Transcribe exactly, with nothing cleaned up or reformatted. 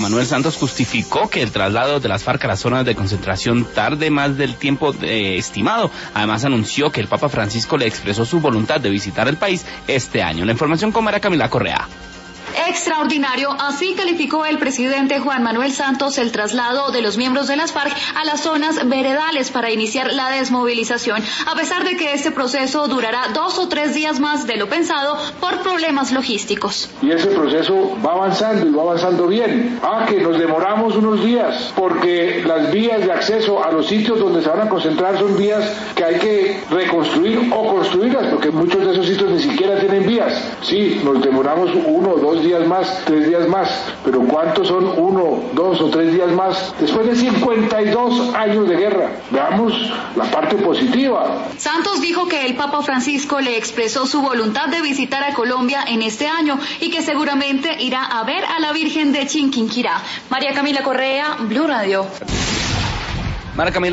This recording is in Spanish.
Manuel Santos justificó que el traslado de las FARC a las zonas de concentración tarde más del tiempo eh, estimado. Además anunció que el Papa Francisco le expresó su voluntad de visitar el país este año. La información con María Camila Correa. Extraordinario, así calificó el presidente Juan Manuel Santos el traslado de los miembros de las FARC a las zonas veredales para iniciar la desmovilización, a pesar de que este proceso durará dos o tres días más de lo pensado por problemas logísticos. Y ese proceso va avanzando y va avanzando bien. Ah, que nos demoramos unos días, porque las vías de acceso a los sitios donde se van a concentrar son vías que hay que reconstruir o construirlas, porque muchos de esos sitios ni siquiera tienen vías. Sí, nos demoramos uno o dos días más, tres días más, pero ¿cuántos son uno, dos o tres días más después de cincuenta y dos años de guerra? Veamos la parte positiva. Santos dijo que el Papa Francisco le expresó su voluntad de visitar a Colombia en este año y que seguramente irá a ver a la Virgen de Chinquinquirá. María Camila Correa, Blue Radio. María Camila